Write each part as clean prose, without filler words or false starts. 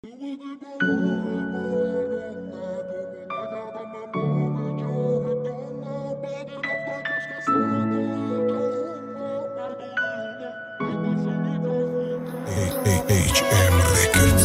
HM Records.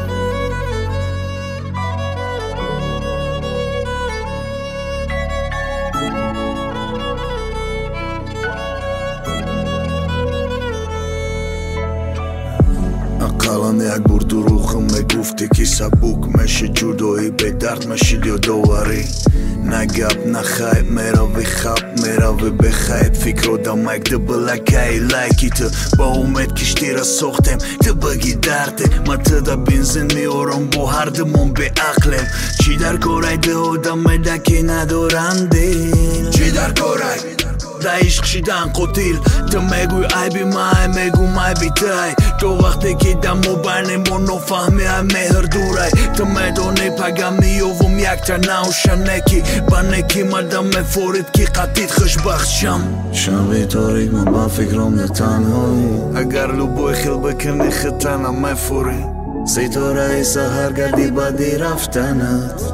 Akkalani jak burduruchëm me gufti kisa buk me shi judo I bedart me shilio dolari Na gap na hype mera vi khap mera vi behype fikro da mek të bëllaka I like të ba umet kishtira sohtem të bëgi darte ma të da benzin mi oron bo hardë mon be aklem qidar koraj dhe oda me da kena dorandin qidar koraj Da ish këshidan kotil Të meguj ajbi ma e megu ma e bitaj To vakte ki da mu bajne mo no fahme a me hërduraj Të me do ne pagami jo vëm jak ta na u shaneki Baneki ma da me forit ki katit khësh bakht sham Shan vitorik më ban fikrom dhe tan hoj Agar lubo e khil bëkën e khëtana me furi Sejtora I sahar gardi badi raftanat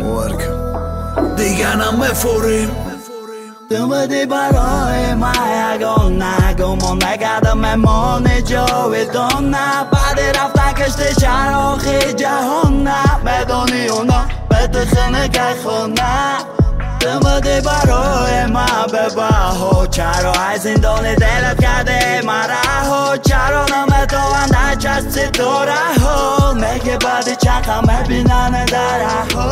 Warka Digana me furim Të më di baroj maja gona Gomo me gada me mone gjovi donna Badi rafta kështë qaro khija honna Me doni una Betë khënë kaj khona Të më di baroj ma beba ho Qaro hajzin doni delet kade maraho Qaro në me to andaj qast si tora ho Me ke badi qaka me binane dara ho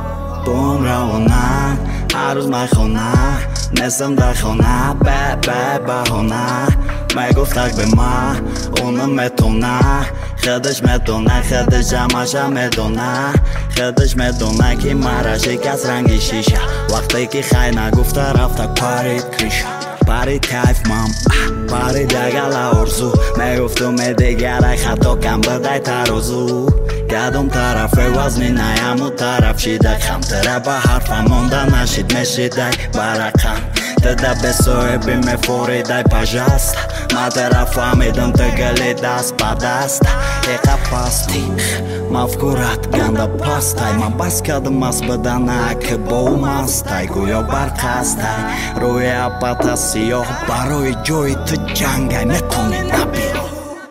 Pomra una Aruz ma khona Nesëm da khona Be hona Me guftak be ma Unë me tona Khëdësh me tona Khëdësh gjamasha me tona Khëdësh me tona Ki mara shikas rangi shisha Waqte ki khajna gufta raftak parit krisha Parit kajf mam Parit jagala orzu Me guftu me digaraj Khato kam bëdaj tarozu Gadum taraf e wazni na jamu taraf Shidaj kham të raba harfa Monda na shid me shidaj barakan Të da besoj e bi me fori daj pa zhasta Ma të rafami dëm të gëllit das pa dasta E ka pasti Ma fkurat ganda pastaj Ma baska dhe mas bëdana Kë bo mastaj Ku jo barkastaj Ruja pata si jo Baroj gjoj të gjangaj Me toni nabilo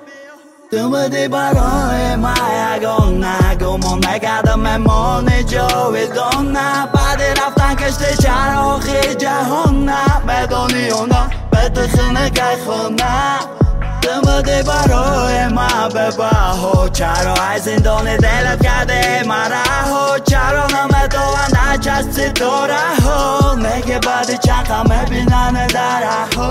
Të më di baroj maja gona Gomo me gada me moni gjovi donna Badi raftan kështë qaro khija honna Me doni una Betë khënë kaj khona Të më di baroj ma beba ho Qaro hajzin doni delet kade maraho Qaro në me to andaj qast si tora ho Me ke badi qaka me binane dara ho